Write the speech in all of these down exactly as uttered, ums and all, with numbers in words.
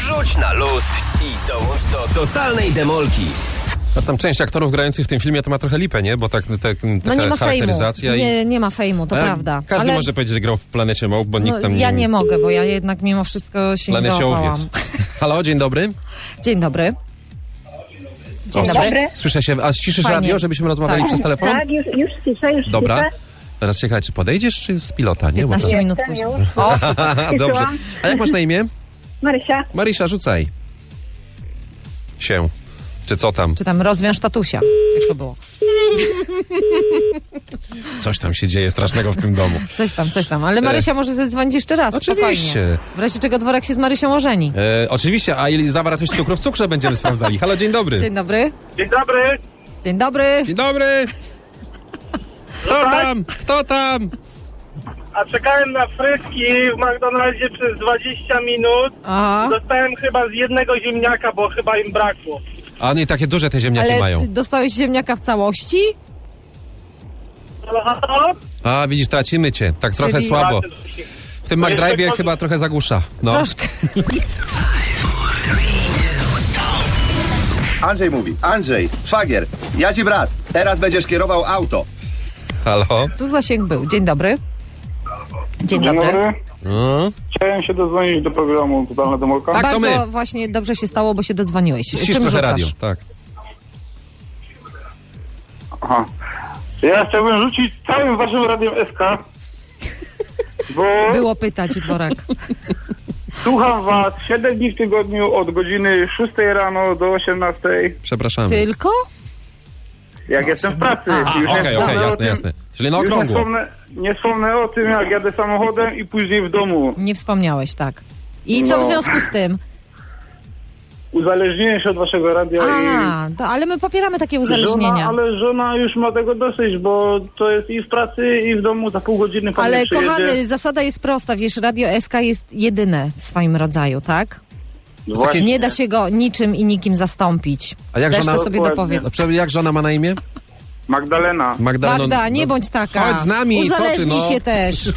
Wrzuć na luz i dołącz do totalnej demolki. A tam część aktorów grających w tym filmie to ma trochę lipę, nie? Bo tak, tak, taka No nie ma charakteryzacja fejmu. i... Nie, nie ma fejmu, to A, prawda. Każdy ale... może powiedzieć, że grał w Planecie Małp, bo nikt no, tam ja nie... nie mogę, bo ja jednak mimo wszystko się nie Planecie załapałam. Owiec. Halo, dzień dobry. Dzień dobry. Dzień O, dobry. słyszę- Słyszę się. A ściszysz Fajnie. radio, żebyśmy rozmawiali Tak. przez telefon? Tak, już, już ciszę, już Dobra. ciszę. Teraz czekaj, czy podejdziesz, czy z pilota? Nie, bo to... piętnaście minut Jestem później. już. O, super. Dobrze. A jak masz na imię? Marysia, Marysia, rzucaj. Się. Czy co tam? Czy tam rozwiąż tatusia, jak to było. Coś tam się dzieje strasznego w tym domu. Coś tam, coś tam. Ale Marysia może zadzwonić jeszcze raz, Oczywiście. spokojnie. W razie czego Dworek się z Marysią ożeni. E, oczywiście, a ile zawartość cukru w cukrze będziemy sprawdzali. Halo, dzień dobry. Dzień dobry. Dzień dobry. Dzień dobry. Dzień dobry. Kto tam? Kto tam? A czekałem na frytki w McDonaldzie przez dwadzieścia minut. Aha. Dostałem chyba z jednego ziemniaka, bo chyba im brakło. A oni takie duże te ziemniaki Ale mają. ty dostałeś ziemniaka w całości? Halo, halo? A widzisz, tracimy cię. Tak trochę Czyli- słabo. W tym McDrive'ie chyba trochę zagłusza. No. Troszkę. Andrzej mówi, Andrzej, szwagier, ja ci brat, teraz będziesz kierował auto. Halo? Tu zasięg był. Dzień dobry. Dzień Dzień dobry. dobry. No. Chciałem się dodzwonić do programu Totalna Demolka. Tak, to Bardzo my. właśnie dobrze się stało, bo się dodzwoniłeś. Ścisz Czym trochę rzucasz? radio. Tak. Aha. Ja chciałbym rzucić całym waszym radiem S K, bo Było pytać, Dworek. słucham was siedem dni w tygodniu od godziny szóstej rano do osiemnastej, Przepraszamy. Tylko? jak jestem w pracy. A, Już nie Okej, wspomnę okej, o jasne, tym- jasne. Czyli na już nie okrągło. wspomnę, nie wspomnę o tym, jak jadę samochodem i później w domu. Nie wspomniałeś, tak. I co w No. związku z tym? Uzależniłem się od waszego radia A, to, ale my popieramy takie i uzależnienia. żona, ale żona już ma tego dosyć, bo to jest i w pracy, i w domu, za pół godziny pan Ale nie przyjedzie. kochany, zasada jest prosta, wiesz, Radio S K jest jedyne w swoim rodzaju, tak? No właśnie. Nie da się go niczym i nikim zastąpić. A jak Resztę żona... sobie Dokładnie. dopowiedz. No, przepraszam, jak żona ma na imię? Magdalena. Magdalena. Magda, nie bądź taka. Chodź z nami, co ty, Uzależnij no? się też.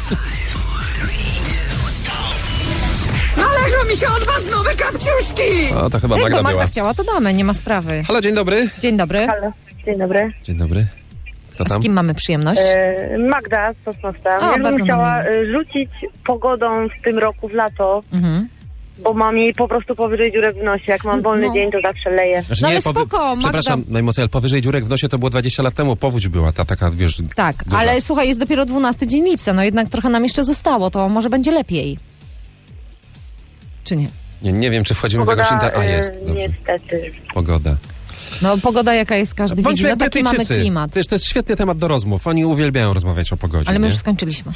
Należą mi się od was nowe kapciuszki! O, to chyba Jakby Magda Magda była. chciała, to damy, nie ma sprawy. Halo, dzień dobry. Dzień dobry. halo, dzień dobry. Dzień dobry. Kto A tam? z kim mamy przyjemność? E, Magda z Sosnowca. O, Ja bardzo bym chciała nam e, rzucić pogodą w tym roku w lato, Mhm. bo mam jej po prostu powyżej dziurek w nosie. Jak mam wolny No. dzień, to zawsze leję. Znaczy, No ale powy- spoko, Magda- Przepraszam, najmocniej, ale powyżej dziurek w nosie to było dwadzieścia lat temu. Powódź była ta taka, wiesz... Tak, duża. ale słuchaj, jest dopiero dwunasty dzień lipca, no jednak trochę nam jeszcze zostało, to może będzie lepiej. Czy nie? Nie, nie wiem, czy wchodzimy w jakąś inter... A, e, jest, dobrze. niestety. Pogoda. No pogoda jaka jest, każdy widzi, no jak taki mamy Brytyjczycy. klimat. Wiesz, to jest świetny temat do rozmów. Oni uwielbiają rozmawiać o pogodzie. Ale my nie? już skończyliśmy.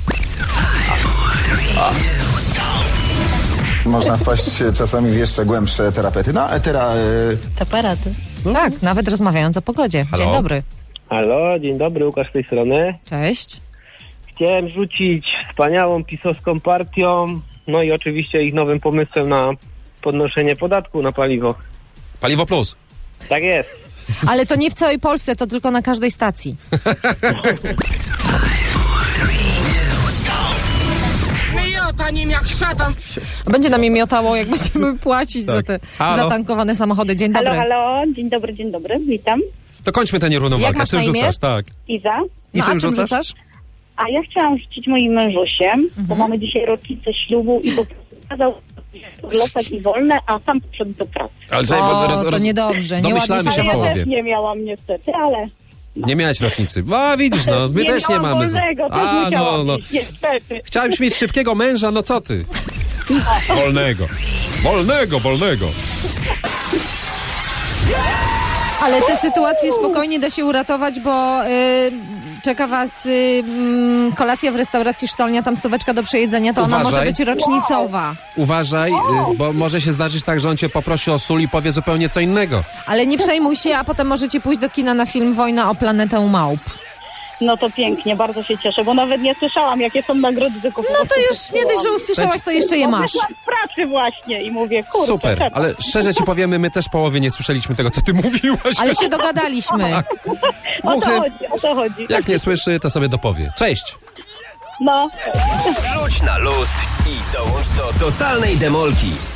Można wpaść czasami w jeszcze głębsze terapety. No, etera... Y... Tak, nawet rozmawiając o pogodzie. Halo? Dzień dobry. Halo, dzień dobry, Łukasz z tej strony. Cześć. Chciałem rzucić wspaniałą pisowską partią, no i oczywiście ich nowym pomysłem na podnoszenie podatku na paliwo. Paliwo plus. Tak jest. Ale to nie w całej Polsce, to tylko na każdej stacji. Miota nim jak szatan! Będzie nam je miotało, jak będziemy płacić Tak. za te Halo? zatankowane samochody. Dzień dobry. Halo, halo, dzień dobry, dzień dobry, witam. To kończmy tę nierówną Jak walkę. masz Czym na imię? rzucasz? Tak. Iza. I No, a czym czym rzucasz? rzucasz? A ja chciałam rzucić moim mężusiem, bo mamy dzisiaj rocznicę ślubu i po prostu kazał urlopek i wolne, a sam poszedł do pracy. Ale, czekaj, O, bo roz- to roz- niedobrze, domyślamy nieładnie się się w Ale ja połowie. też nie miałam niestety, ale Nie miałeś rocznicy. A widzisz, no, my nie też nie miałam mamy. wolnego, też A, no, musiałam no. iść, niestety. Chciałem mieć szybkiego męża, no co ty? Wolnego. Wolnego, wolnego. Ale te sytuacje spokojnie da się uratować, bo y, czeka was y, mm, kolacja w restauracji Sztolnia, tam stóweczka do przejedzenia, to ona Uważaj. może być rocznicowa. Uważaj, y, bo może się zdarzyć tak, że on cię poprosi o sól i powie zupełnie co innego. Ale nie przejmuj się, a potem możecie pójść do kina na film Wojna o planetę małp. No to pięknie, bardzo się cieszę, bo nawet nie słyszałam, jakie są nagrody, tylko No to już nie dość, że usłyszałaś, to jeszcze je masz. Wyszłam z pracy właśnie i mówię, kurczę, Super, czekam. ale szczerze ci powiemy, my też połowy nie słyszeliśmy tego, co ty mówiłaś. Ale się dogadaliśmy. O to Głuchy, chodzi, o to chodzi. jak nie słyszy, to sobie dopowie. Cześć. No. Wrzuć na luz i dołącz do totalnej demolki.